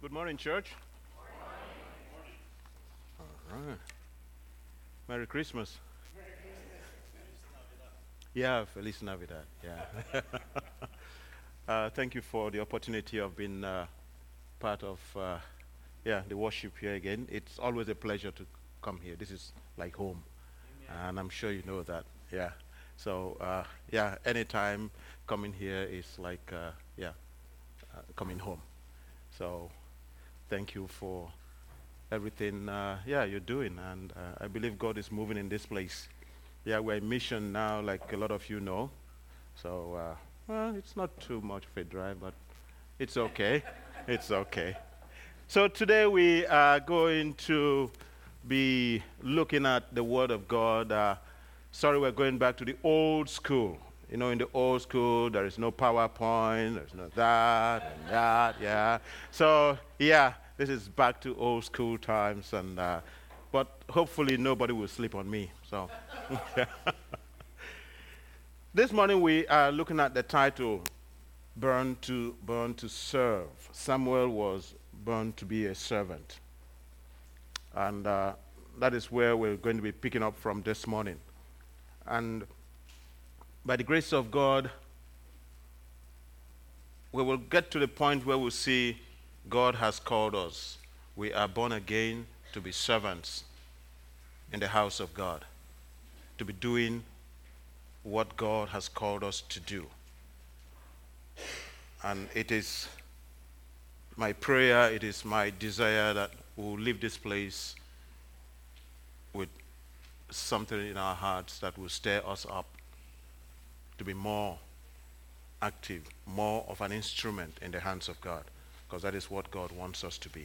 Good morning, church. All right. Merry Christmas. Yeah, Feliz Navidad. Yeah. Thank you for the opportunity of being part of the worship here again. It's always a pleasure to come here. This is like home, and I'm sure you know that. Yeah. So anytime coming here is like coming home. So thank you for everything you're doing, and I believe God is moving in this place. Yeah, we're in mission now, like a lot of you know. So, it's not too much of a drive, but it's okay. It's okay. So today we are going to be looking at the Word of God. Sorry, we're going back to the old school. You know, in the old school, there is no PowerPoint, there's no that and that, yeah. So, yeah, this is back to old school times, and but hopefully nobody will sleep on me. So, this morning we are looking at the title, Born to Serve. Samuel was born to be a servant. And that is where we're going to be picking up from this morning. And by the grace of God, we will get to the point where we'll see God has called us. We are born again to be servants in the house of God, to be doing what God has called us to do. And it is my prayer, it is my desire that we'll leave this place with something in our hearts that will stir us up to be more active, more of an instrument in the hands of God, because that is what God wants us to be.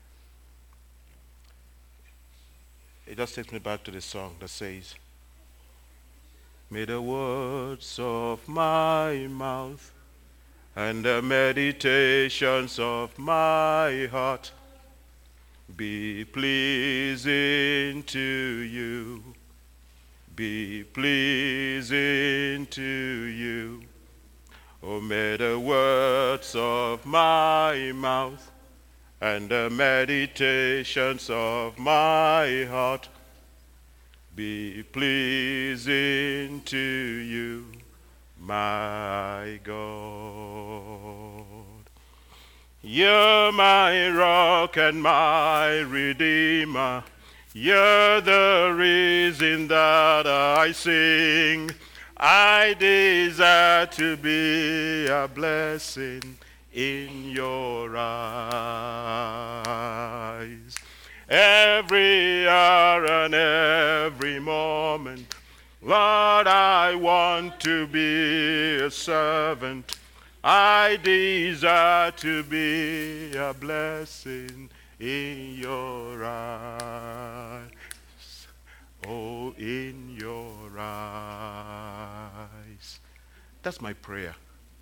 It just takes me back to the song that says, "May the words of my mouth and the meditations of my heart be pleasing to you, be pleasing to you. Oh, may the words of my mouth and the meditations of my heart be pleasing to you, my God. You're my rock and my redeemer. You're the reason that I sing. I desire to be a blessing in your eyes. Every hour and every moment, Lord, I want to be a servant. I desire to be a blessing in your eyes. Oh, in your eyes. That's my prayer.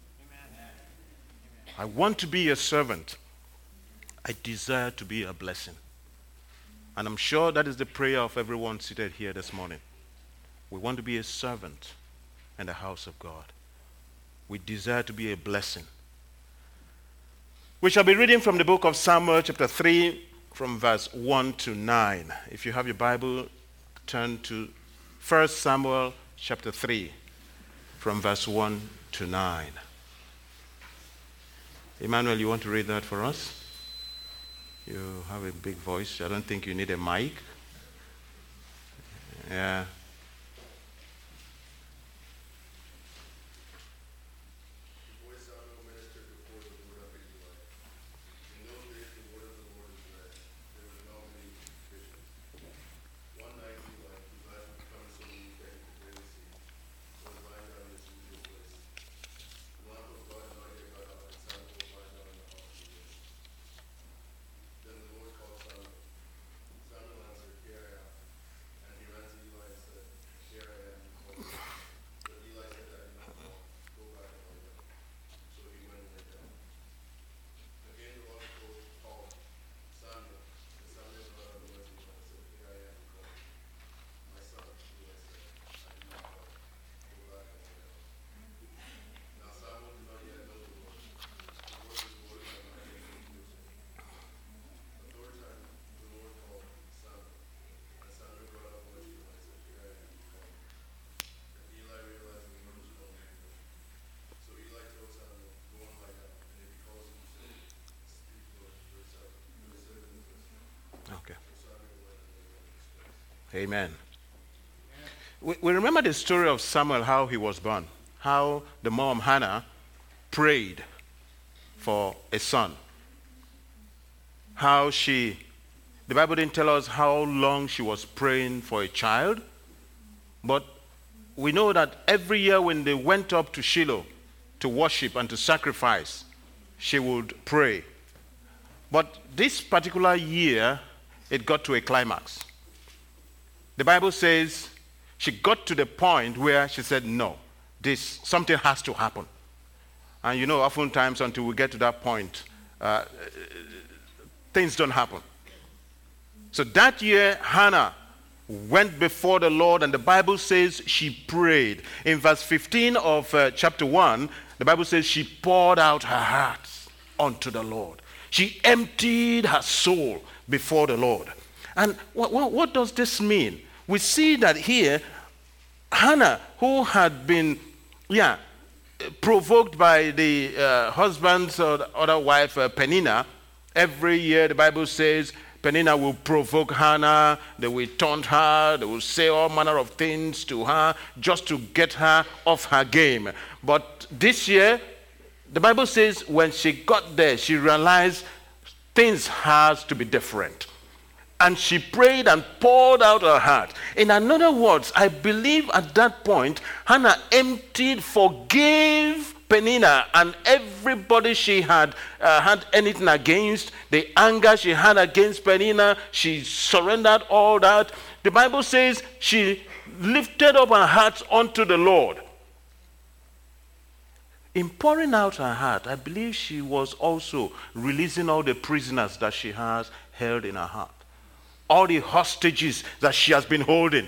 I want to be a servant. I desire to be a blessing. And I'm sure that is the prayer of everyone seated here this morning. We want to be a servant in the house of God. We desire to be a blessing. We shall be reading from the book of Samuel chapter 3 from verse 1 to 9. If you have your Bible, turn to 1 Samuel chapter 3 from verse 1 to 9. Emmanuel, you want to read that for us? You have a big voice. I don't think you need a mic. Yeah. Amen. We remember the story of Samuel, how he was born, how the mom, Hannah, prayed for a son. How the Bible didn't tell us how long she was praying for a child, but we know that every year when they went up to Shiloh to worship and to sacrifice, she would pray. But this particular year, it got to a climax. The Bible says she got to the point where she said, no, something has to happen. And you know, oftentimes until we get to that point, things don't happen. So that year, Hannah went before the Lord, and the Bible says she prayed. In verse 15 of chapter 1, the Bible says she poured out her heart unto the Lord. She emptied her soul before the Lord. And what does this mean? We see that here, Hannah, who had been, provoked by the husband's other wife, Peninnah, every year the Bible says Peninnah will provoke Hannah, they will taunt her, they will say all manner of things to her just to get her off her game. But this year, the Bible says when she got there, she realized things has to be different. And she prayed and poured out her heart. In other words, I believe at that point, Hannah forgave Peninnah and everybody she had anything against, the anger she had against Peninnah, she surrendered all that. The Bible says she lifted up her heart unto the Lord. In pouring out her heart, I believe she was also releasing all the prisoners that she has held in her heart. All the hostages that she has been holding.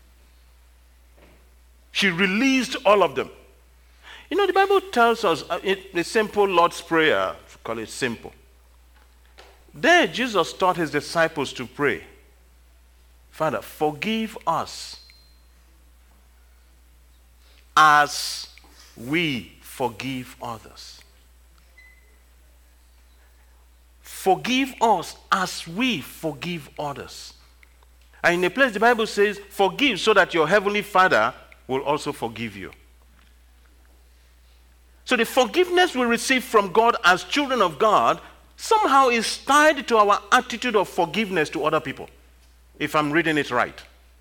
She released all of them. You know, the Bible tells us the simple Lord's Prayer, call it simple. There, Jesus taught his disciples to pray, Father, forgive us as we forgive others. Forgive us as we forgive others. And in a place the Bible says, forgive so that your heavenly Father will also forgive you. So the forgiveness we receive from God as children of God somehow is tied to our attitude of forgiveness to other people, if I'm reading it right.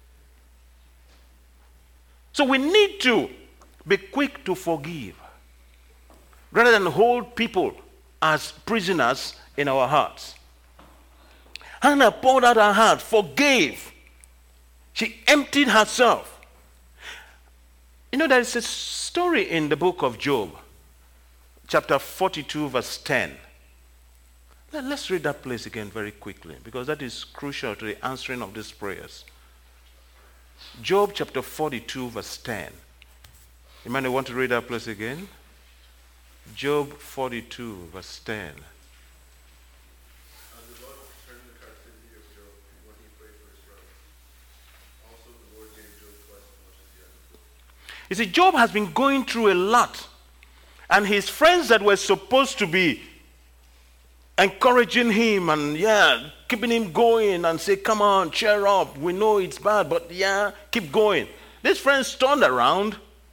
So we need to be quick to forgive rather than hold people as prisoners in our hearts. Hannah poured out her heart, forgave. She emptied herself. You know, there is a story in the book of Job, chapter 42, verse 10. Let's read that place again very quickly, because that is crucial to the answering of these prayers. Job chapter 42, verse 10. You might want to read that place again. Job 42, verse 10. You see, Job has been going through a lot. And his friends that were supposed to be encouraging him and, keeping him going and say, come on, cheer up. We know it's bad, but keep going. These friends turned around,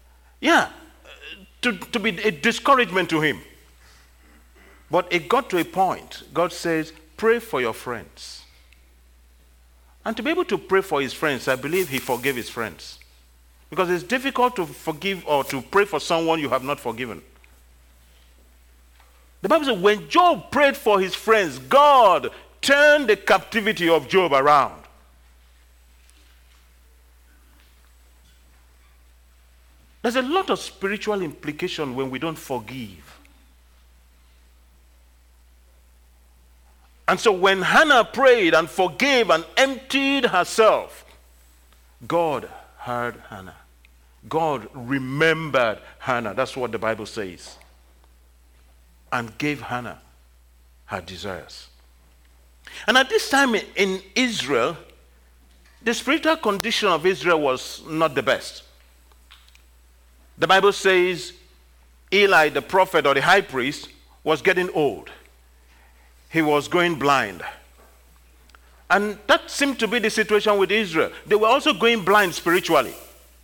to be a discouragement to him. But it got to a point. God says, pray for your friends. And to be able to pray for his friends, I believe he forgave his friends. Because it's difficult to forgive or to pray for someone you have not forgiven. The Bible says when Job prayed for his friends, God turned the captivity of Job around. There's a lot of spiritual implication when we don't forgive. And so when Hannah prayed and forgave and emptied herself, God heard Hannah. God remembered Hannah. That's what the Bible says. And gave Hannah her desires. And at this time in Israel, the spiritual condition of Israel was not the best. The Bible says Eli, the prophet or the high priest, was getting old. He was going blind. And that seemed to be the situation with Israel. They were also going blind spiritually.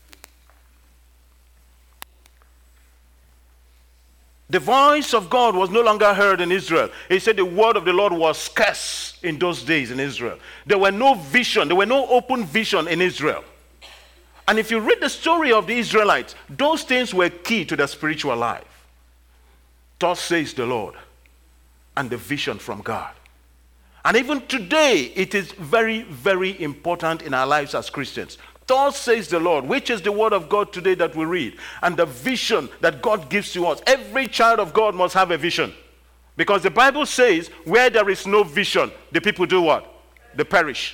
The voice of God was no longer heard in Israel. He said the word of the Lord was scarce in those days in Israel. There were no vision. There were no open vision in Israel. And if you read the story of the Israelites, those things were key to their spiritual life. Thus says the Lord, and the vision from God. And even today, it is very, very important in our lives as Christians. Thus says the Lord, which is the word of God today that we read, and the vision that God gives to us. Every child of God must have a vision. Because the Bible says, where there is no vision, the people do what? They perish.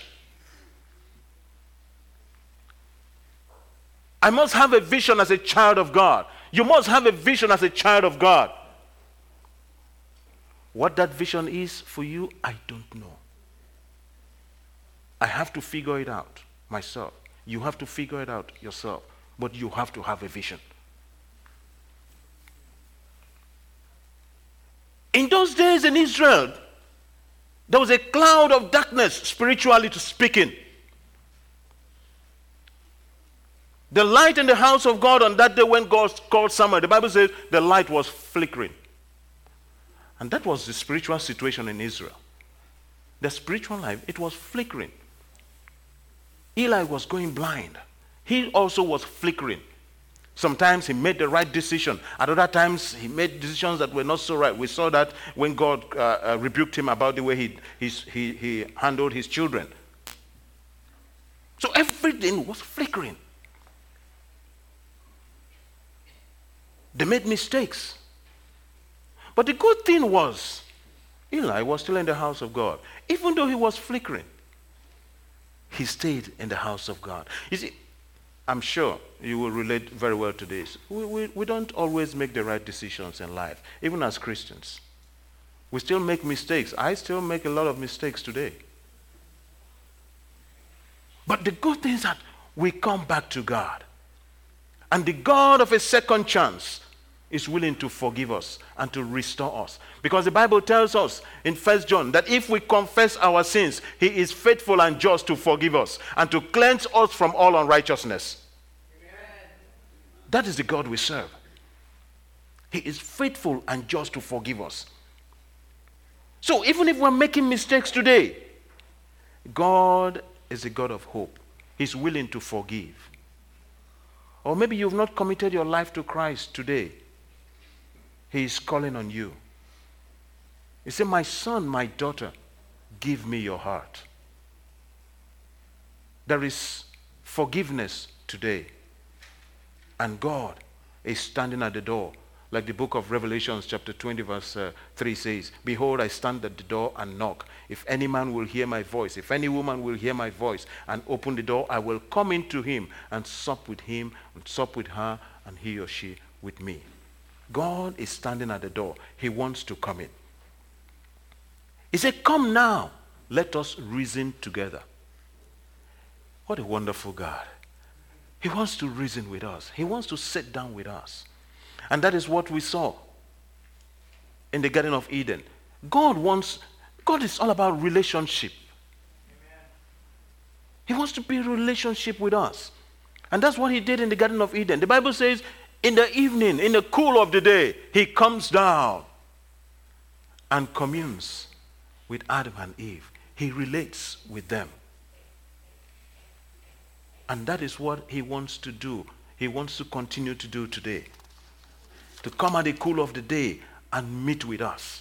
I must have a vision as a child of God. You must have a vision as a child of God. What that vision is for you, I don't know. I have to figure it out myself. You have to figure it out yourself. But you have to have a vision. In those days in Israel, there was a cloud of darkness, spiritually speaking. The light in the house of God on that day when God called Samuel, the Bible says the light was flickering. And that was the spiritual situation in Israel. The spiritual life, it was flickering. Eli was going blind. He also was flickering. Sometimes he made the right decision. At other times, he made decisions that were not so right. We saw that when God rebuked him about the way he handled his children. So everything was flickering. They made mistakes. But the good thing was, Eli was still in the house of God. Even though he was flickering, he stayed in the house of God. You see, I'm sure you will relate very well to this. We don't always make the right decisions in life, even as Christians. We still make mistakes. I still make a lot of mistakes today. But the good thing is that we come back to God. And the God of a second chance is willing to forgive us and to restore us. Because the Bible tells us in 1 John that if we confess our sins, he is faithful and just to forgive us and to cleanse us from all unrighteousness. Amen. That is the God we serve. He is faithful and just to forgive us. So even if we're making mistakes today, God is a God of hope. He's willing to forgive. Or maybe you've not committed your life to Christ today. He is calling on you. He said, my son, my daughter, give me your heart. There is forgiveness today. And God is standing at the door. Like the book of Revelation chapter 20 verse 3 says, behold, I stand at the door and knock. If any man will hear my voice, if any woman will hear my voice and open the door, I will come into him and sup with him and sup with her and he or she with me. God is standing at the door. He wants to come in. He said, come now, let us reason together. What a wonderful God. He wants to reason with us. He wants to sit down with us. And that is what we saw in the Garden of Eden. God is all about relationship. Amen. He wants to be in relationship with us. And that's what he did in the Garden of Eden. The Bible says, in the evening, in the cool of the day, he comes down and communes with Adam and Eve. He relates with them. And that is what he wants to do. He wants to continue to do today. To come at the cool of the day and meet with us.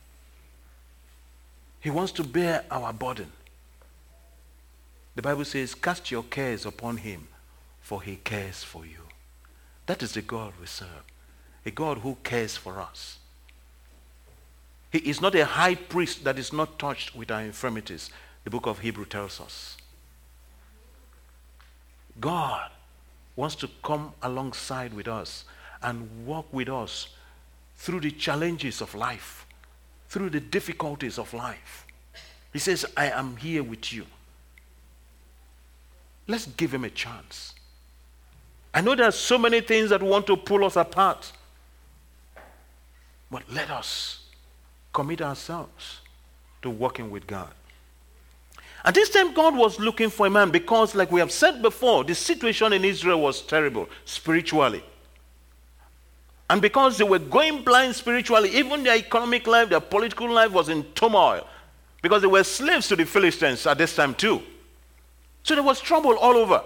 He wants to bear our burden. The Bible says, cast your cares upon him, for he cares for you. That is the God we serve. A God who cares for us. He is not a high priest that is not touched with our infirmities. The book of Hebrews tells us. God wants to come alongside with us and walk with us through the challenges of life, through the difficulties of life. He says, I am here with you. Let's give him a chance. I know there are so many things that want to pull us apart. But let us commit ourselves to working with God. At this time, God was looking for a man because, like we have said before, the situation in Israel was terrible spiritually. And because they were going blind spiritually, even their economic life, their political life was in turmoil. Because they were slaves to the Philistines at this time too. So there was trouble all over.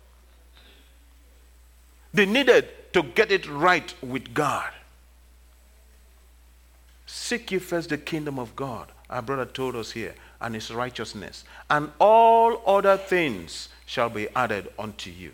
They needed to get it right with God. Seek ye first the kingdom of God, our brother told us here, and his righteousness, and all other things shall be added unto you.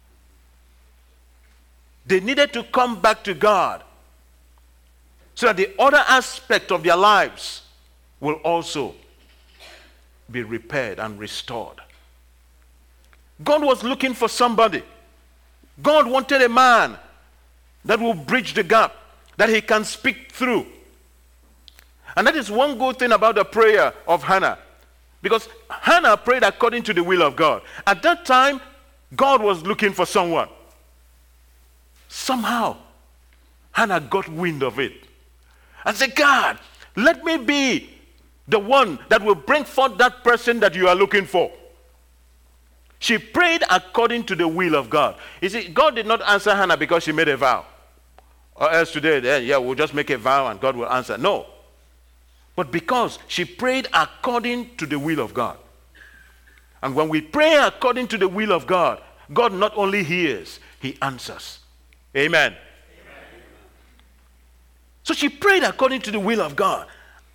They needed to come back to God so that the other aspect of their lives will also be repaired and restored. God was looking for somebody. God wanted a man that will bridge the gap, that he can speak through. And that is one good thing about the prayer of Hannah. Because Hannah prayed according to the will of God. At that time, God was looking for someone. Somehow, Hannah got wind of it. And said, God, let me be the one that will bring forth that person that you are looking for. She prayed according to the will of God. You see, God did not answer Hannah because she made a vow. Or else today, we'll just make a vow and God will answer. No. But because she prayed according to the will of God. And when we pray according to the will of God, God not only hears, he answers. Amen. Amen. So she prayed according to the will of God.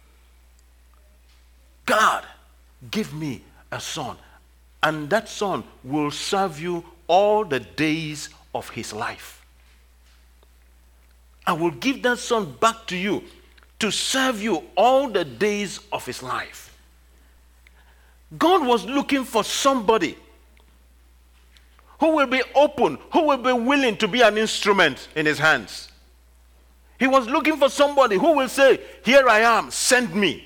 God, give me a son, and that son will serve you all the days of his life. I will give that son back to you to serve you all the days of his life. God was looking for somebody who will be open, who will be willing to be an instrument in his hands. He was looking for somebody who will say, here I am, send me.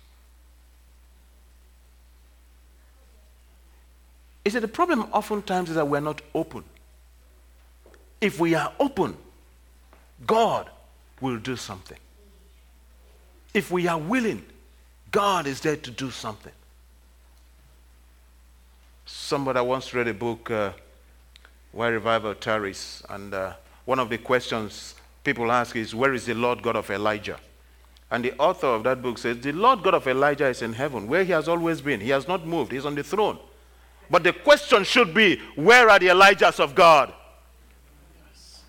You see, the problem oftentimes is that we're not open. If we are open, God will do something. If we are willing, God is there to do something. Somebody once read a book, Why Revival Tarries, and one of the questions people ask is, where is the Lord God of Elijah? And the author of that book says, the Lord God of Elijah is in heaven, where he has always been. He has not moved. He's on the throne. But the question should be, where are the Elijahs of God? Yes.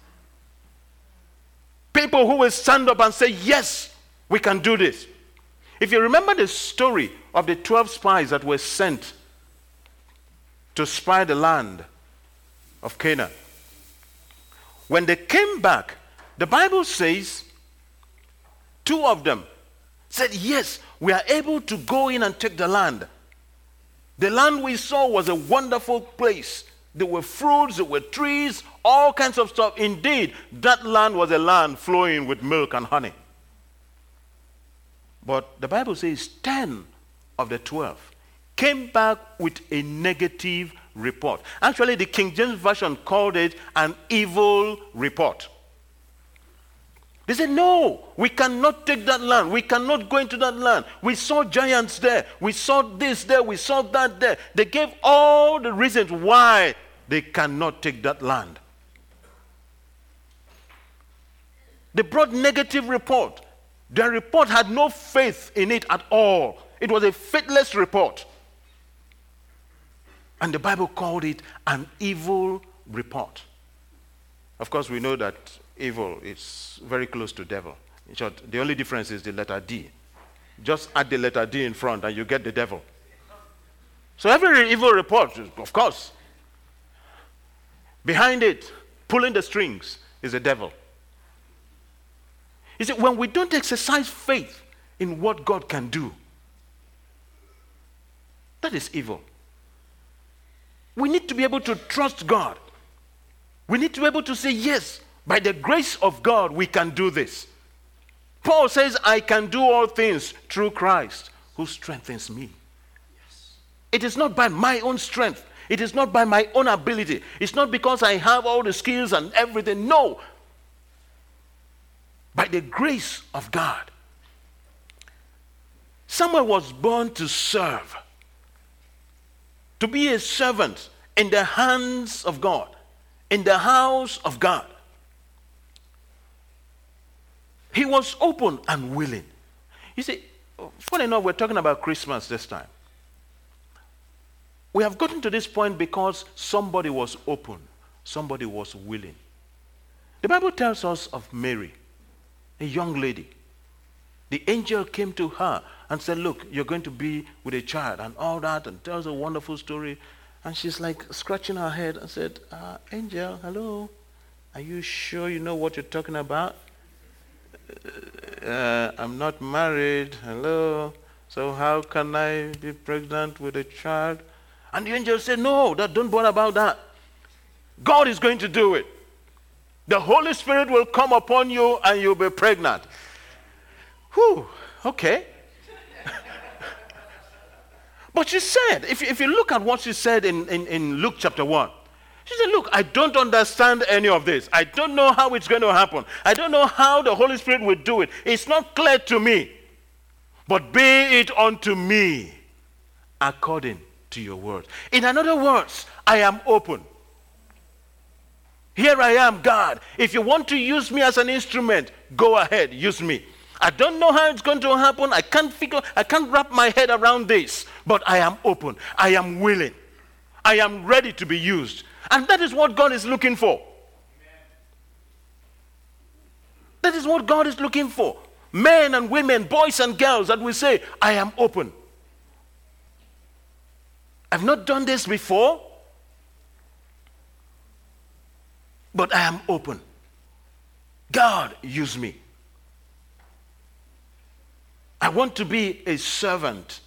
People who will stand up and say, yes, we can do this. If you remember the story of the 12 spies that were sent to spy the land of Canaan, when they came back, the Bible says 2 of them said, yes, we are able to go in and take the land. The land we saw was a wonderful place. There were fruits, there were trees, all kinds of stuff. Indeed, that land was a land flowing with milk and honey. But the Bible says 10 of the 12 came back with a negative report. Actually, the King James Version called it an evil report. They said, no, we cannot take that land. We cannot go into that land. We saw giants there. We saw this there. We saw that there. They gave all the reasons why they cannot take that land. They brought negative report. Their report had no faith in it at all. It was a faithless report. And the Bible called it an evil report. Of course, we know that evil is very close to devil. In short, the only difference is the letter D. Just add the letter D in front and you get the devil. So every evil report, of course, behind it, pulling the strings, is the devil. You see, when we don't exercise faith in what God can do, that is evil. We need to be able to trust God. We need to be able to say, yes, by the grace of God, we can do this. Paul says, I can do all things through Christ who strengthens me. Yes. It is not by my own strength. It is not by my own ability. It's not because I have all the skills and everything. No. By the grace of God. Samuel was born to serve. to be a servant in the hands of God, in the house of God. He was open and willing. You see, funny enough, we're talking about Christmas this time. We have gotten to this point because somebody was open, somebody was willing. The Bible tells us of Mary, a young lady. The angel came to her and said, look, you're going to be with a child and all that, and tells a wonderful story. And she's like scratching her head and said, angel, hello, are you sure you know what you're talking about? I'm not married, hello, so how can I be pregnant with a child? And the angel said, no, don't bother about that. God is going to do it. The Holy Spirit will come upon you and you'll be pregnant. Whew, okay. But she said, if you look at what she said in Luke chapter 1, she said, look, I don't understand any of this. I don't know how it's going to happen. I don't know how the Holy Spirit will do it. It's not clear to me. But be it unto me according to your word. In other words, I am open. Here I am, God. If you want to use me as an instrument, go ahead, use me. I don't know how it's going to happen. I can't wrap my head around this. But I am open. I am willing. I am ready to be used. And that is what God is looking for. Amen. That is what God is looking for. Men and women, boys and girls that will say, I am open. I've not done this before, but I am open. God, use me. I want to be a servant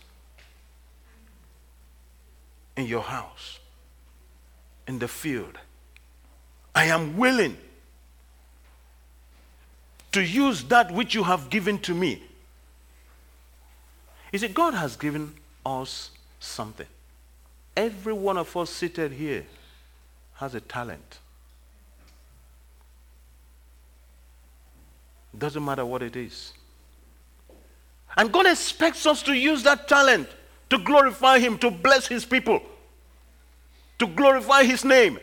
in your house, in the field. I am willing to use that which you have given to me. You see, God has given us something. Every one of us seated here has a talent. Doesn't matter what it is. And God expects us to use that talent to glorify Him, to bless His people, to glorify His name.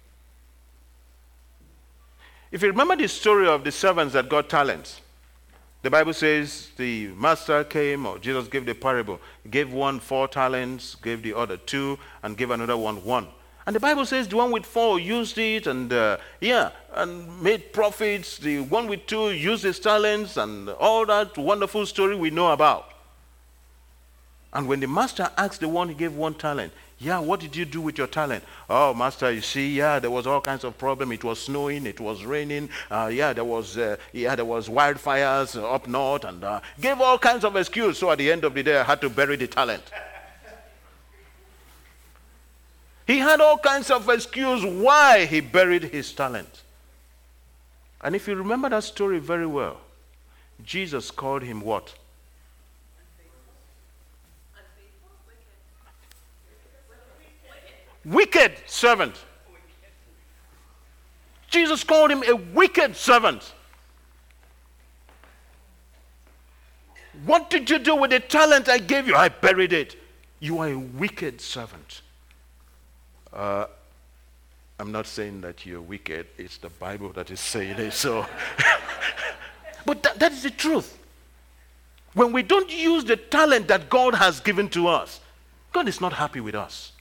If you remember the story of the servants that got talents, the Bible says the master came, or Jesus gave the parable, gave one 4 talents, gave the other 2, and gave another one 1. And the Bible says the one with 4 used it and made profits. The one with 2 used his talents, and all that wonderful story we know about. And when the master asked the one who gave 1 talent, what did you do with your talent? Oh, master, you see, there was all kinds of problem. It was snowing, it was raining. There was wildfires up north, and gave all kinds of excuses. So at the end of the day, I had to bury the talent. He had all kinds of excuses why he buried his talent. And if you remember that story very well, Jesus called him what? Wicked servant. Jesus called him a wicked servant. What did you do with the talent I gave you? I buried it. You are a wicked servant. I'm not saying that you're wicked. It's the Bible that is saying it. So, but that is the truth. When we don't use the talent that God has given to us, God is not happy with us.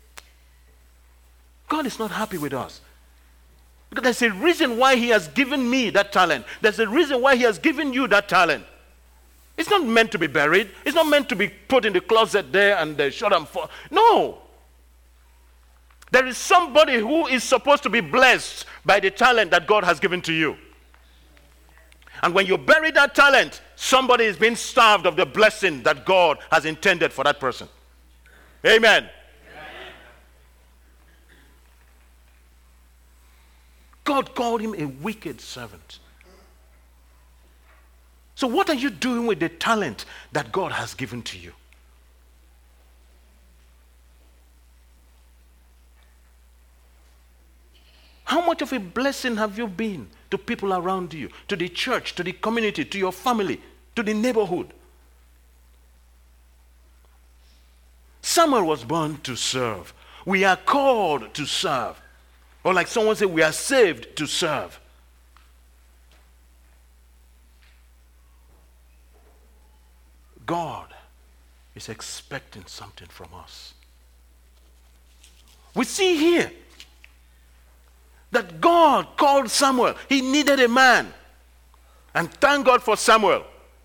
God is not happy with us. Because there's a reason why He has given me that talent. There's a reason why He has given you that talent. It's not meant to be buried. It's not meant to be put in the closet there and shut and fall. No. There is somebody who is supposed to be blessed by the talent that God has given to you. And when you bury that talent, somebody is being starved of the blessing that God has intended for that person. Amen. God called him a wicked servant. So what are you doing with the talent that God has given to you? How much of a blessing have you been to people around you, to the church, to the community, to your family, to the neighborhood? Samuel was born to serve. We are called to serve. Or like someone said, we are saved to serve. God is expecting something from us. We see here that God called Samuel. He needed a man. And thank God for Samuel.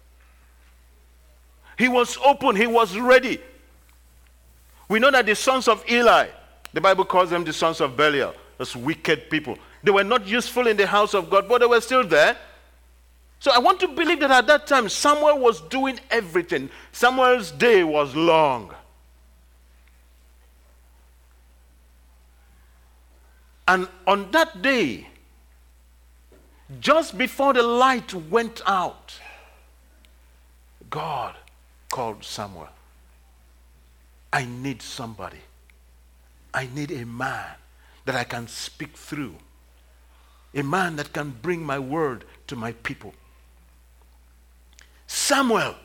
He was open. He was ready. We know that the sons of Eli, the Bible calls them the sons of Belial, those wicked people. They were not useful in the house of God, but they were still there. So I want to believe that at that time, Samuel was doing everything. Samuel's day was long. And on that day, just before the light went out, God called Samuel. I need somebody. I need a man that I can speak through. A man that can bring my word to my people. Samuel.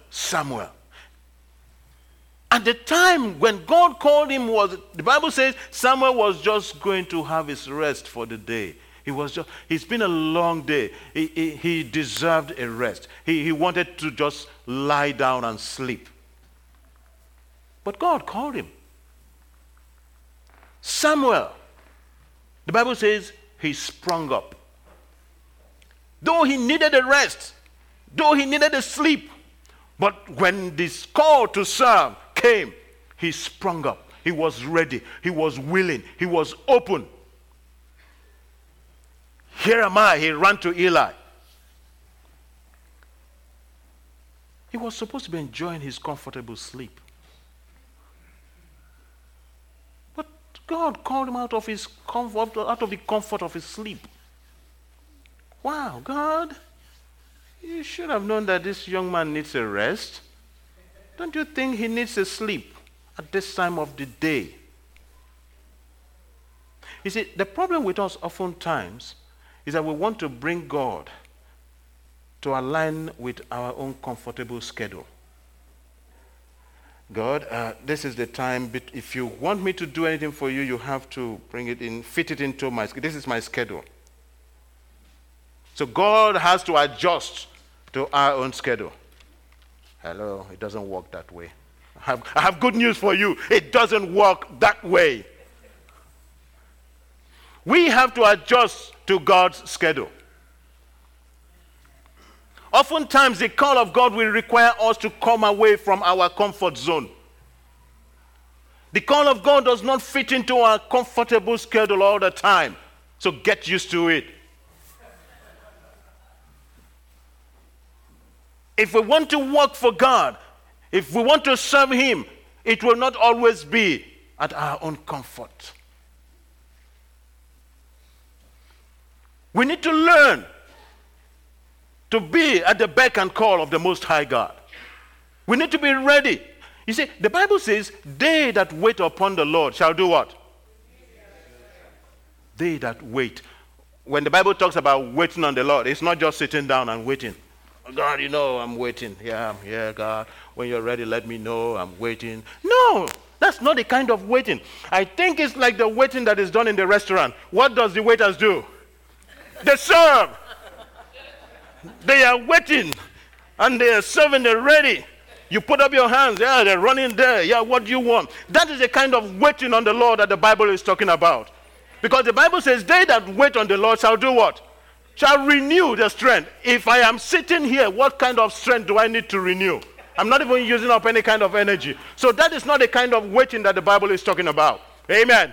At the time when God called him, the Bible says Samuel was just going to have his rest for the day. It's been a long day. He deserved a rest. He wanted to just lie down and sleep. But God called him. Samuel, the Bible says he sprung up. Though he needed a rest, though he needed a sleep, but when this call to serve came, he sprung up. He was ready. He was willing. He was open. Here am I. He ran to Eli. He was supposed to be enjoying his comfortable sleep. But God called him out of his comfort, out of the comfort of his sleep. Wow, God, you should have known that this young man needs a rest. Don't you think he needs a sleep at this time of the day? You see, the problem with us oftentimes is that we want to bring God to align with our own comfortable schedule. God, this is the time, but if you want me to do anything for you, you have to bring it in, fit it into my schedule. This is my schedule. So God has to adjust to our own schedule. Hello, it doesn't work that way. I have good news for you. It doesn't work that way. We have to adjust to God's schedule. Oftentimes, the call of God will require us to come away from our comfort zone. The call of God does not fit into our comfortable schedule all the time. So get used to it. If we want to work for God, if we want to serve Him, it will not always be at our own comfort. We need to learn to be at the beck and call of the Most High God. We need to be ready. You see, the Bible says, they that wait upon the Lord shall do what? They that wait. When the Bible talks about waiting on the Lord, it's not just sitting down and waiting. God, you know, I'm waiting. Yeah, I'm here, God. When you're ready, let me know. I'm waiting. No, that's not the kind of waiting. I think it's like the waiting that is done in the restaurant. What does the waiters do? They serve. They are waiting. And they are serving, they're ready. You put up your hands. Yeah, they're running there. Yeah, what do you want? That is the kind of waiting on the Lord that the Bible is talking about. Because the Bible says, they that wait on the Lord shall do what? Shall renew their strength. If I am sitting here, what kind of strength do I need to renew? I'm not even using up any kind of energy. So that is not the kind of waiting that the Bible is talking about. Amen.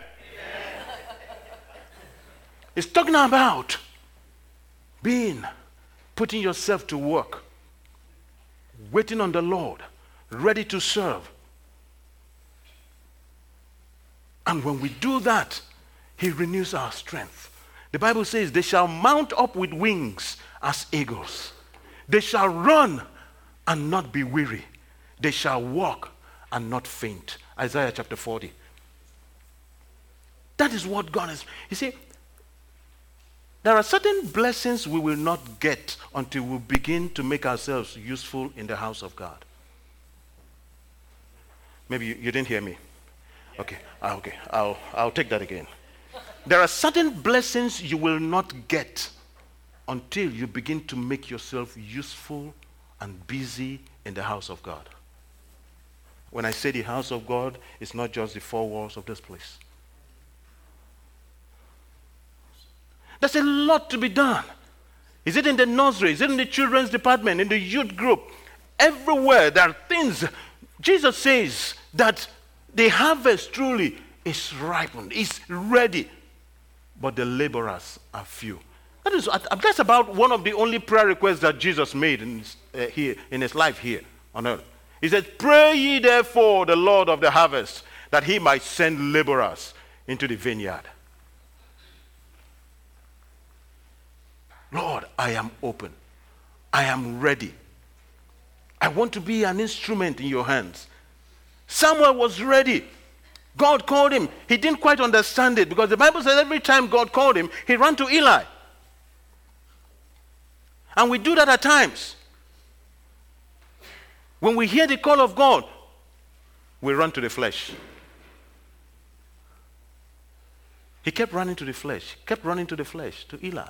It's talking about putting yourself to work, waiting on the Lord, ready to serve. And when we do that, He renews our strength. The Bible says, they shall mount up with wings as eagles. They shall run and not be weary. They shall walk and not faint. Isaiah chapter 40. That is what God is. You see, there are certain blessings we will not get until we begin to make ourselves useful in the house of God. Maybe you didn't hear me. Okay, I'll take that again. There are certain blessings you will not get until you begin to make yourself useful and busy in the house of God. When I say the house of God, it's not just the four walls of this place. There's a lot to be done. Is it in the nursery? Is it in the children's department? In the youth group? Everywhere there are things. Jesus says that the harvest truly is ripened, is ready, but the laborers are few. That's about one of the only prayer requests that Jesus made in his life here on earth. He said, "Pray ye therefore the Lord of the harvest, that he might send laborers into the vineyard." Lord, I am open. I am ready. I want to be an instrument in your hands. Samuel was ready. God called him. He didn't quite understand it because the Bible says every time God called him, he ran to Eli. And we do that at times. When we hear the call of God, we run to the flesh. He kept running to the flesh, to Eli.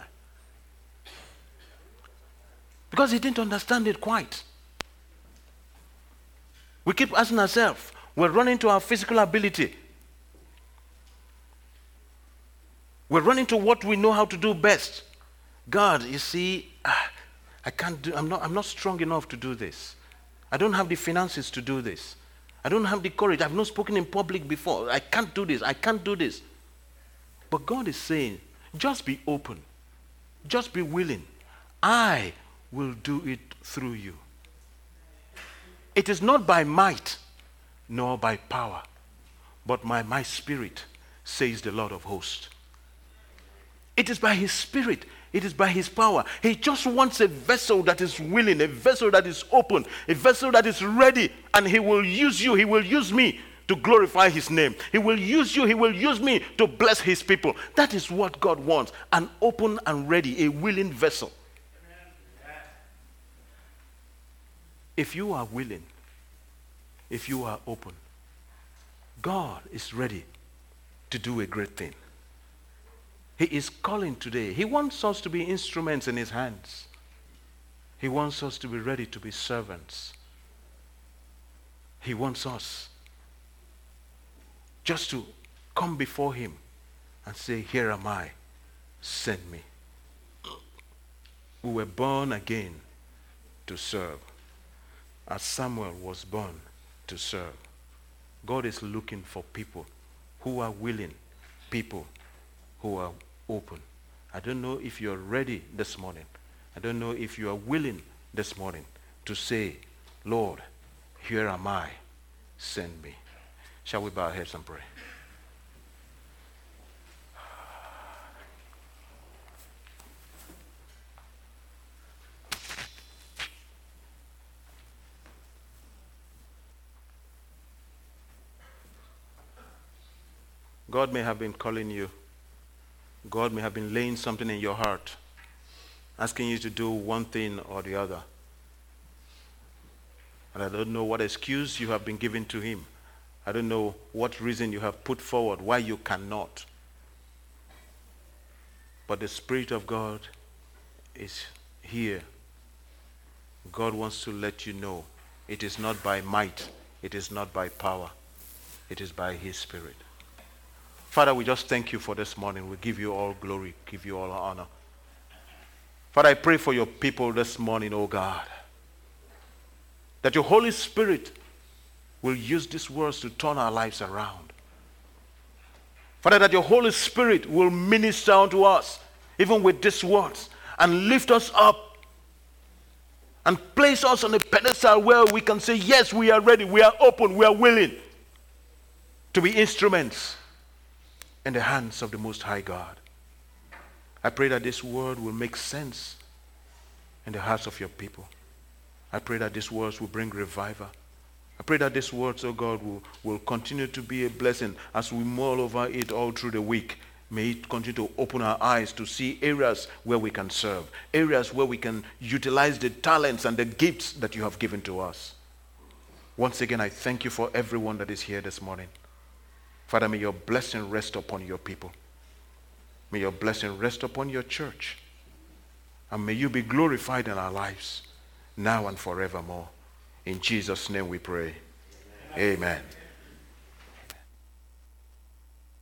Because he didn't understand it quite. We keep asking ourselves, we're running to our physical ability. We're running to what we know how to do best. God, you see, I can't do, I'm not strong enough to do this. I don't have the finances to do this. I don't have the courage. I've not spoken in public before. I can't do this. I can't do this. But God is saying, just be open. Just be willing. I will do it through you. It is not by might, nor by power, but by my spirit, says the Lord of hosts. It is by his spirit. It is by his power. He just wants a vessel that is willing, a vessel that is open, a vessel that is ready, and he will use you, he will use me to glorify his name. He will use you, he will use me to bless his people. That is what God wants, an open and ready, a willing vessel. If you are willing, if you are open, God is ready to do a great thing. He is calling today. He wants us to be instruments in his hands. He wants us to be ready to be servants. He wants us just to come before him and say, "Here am I, send me." We were born again to serve, as Samuel was born to serve. God is looking for people who are willing, people who are open. I don't know if you're ready this morning. I don't know if you are willing this morning to say, "Lord, here am I, send me." Shall we bow our heads and pray? God may have been calling you. God may have been laying something in your heart, asking you to do one thing or the other. And I don't know what excuse you have been giving to him. I don't know what reason you have put forward why you cannot. But the Spirit of God is here. God wants to let you know it is not by might, it is not by power, it is by his Spirit. Father, we just thank you for this morning. We give you all glory, give you all honor. Father, I pray for your people this morning, oh God, that your Holy Spirit will use these words to turn our lives around. Father, that your Holy Spirit will minister unto us, even with these words, and lift us up and place us on a pedestal where we can say, yes, we are ready, we are open, we are willing to be instruments in the hands of the Most High God. I pray that this word will make sense in the hearts of your people. I pray that these words will bring revival. I pray that these words, oh God, will continue to be a blessing as we mull over it all through the week. May it continue to open our eyes to see areas where we can serve, areas where we can utilize the talents and the gifts that you have given to us. Once again, I thank you for everyone that is here this morning. Father, may your blessing rest upon your people. May your blessing rest upon your church. And may you be glorified in our lives now and forevermore. In Jesus' name we pray. Amen. Amen.